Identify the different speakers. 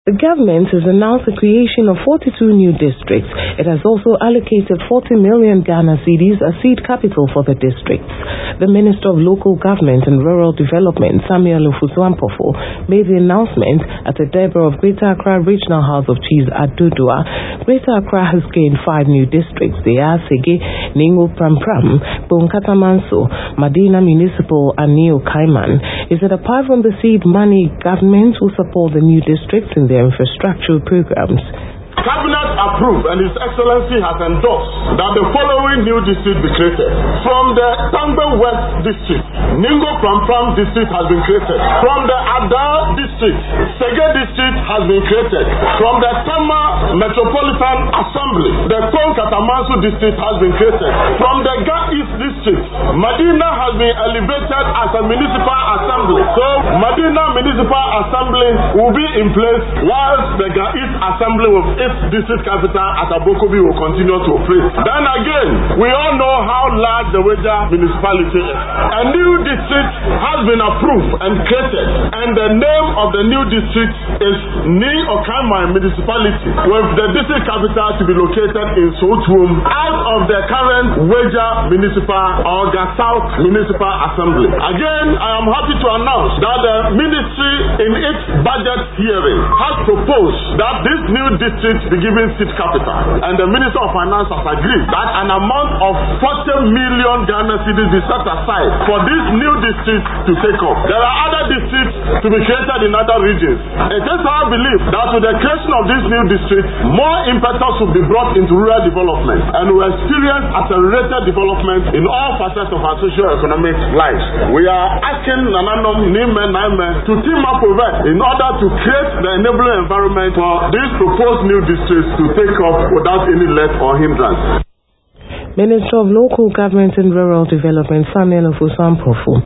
Speaker 1: The government has announced the creation of 42 new districts. It has also allocated 40 million Ghana cedis as seed capital for the districts. The Minister of Local Government and Rural Development, Samuel Ofosu-Ampofo, made the announcement at the Debra of Greater Accra Regional House of Chiefs at Dodua. Greater Accra has gained 5 new districts. They are Sege, Ningo Pram, Bonkata Manso, Madina Municipal, and Neo Kaiman. He said apart from the seed money, government will support the new districts in their infrastructural programs.
Speaker 2: Cabinet approved and His Excellency has endorsed that the following new district be created. From the Tangbe West District, Ningo Pram District has been created. From the Ada District, Sege District has been created. From the Tama Metropolitan Assembly, the Bonkata Manso District has been created. From the Ga East District, Madina has been elevated as a municipal assembly. So Madina Municipal Assembly will be in place whilst the Ga East Assembly will district capital at Abokobi will continue to operate. Then again, we all know how large the Weja municipality is. A new district has been approved and created, and the name of the new district is Ni Okaima Municipality, with the district capital to be located in Soutwum out of the current Weja Municipal or Ga South Municipal Assembly. Again, I am happy to announce that the ministry in its budget hearing has proposed that this new district be given seed capital, and the Minister of Finance has agreed that an amount of 40 million Ghana cedis be set aside for this new district to take off. There are other districts to be created in other regions. It is our belief that with the creation of this new district, more impetus will be brought into rural development, and we experience accelerated development in all facets of our socio-economic lives. We are asking Nananom, Nime, Naime to team up with us in order to create the enabling environment for this proposed new districts to take off without any let or hindrance.
Speaker 1: Minister of Local Government and Rural Development, Samuel Ofosu-Ampofo.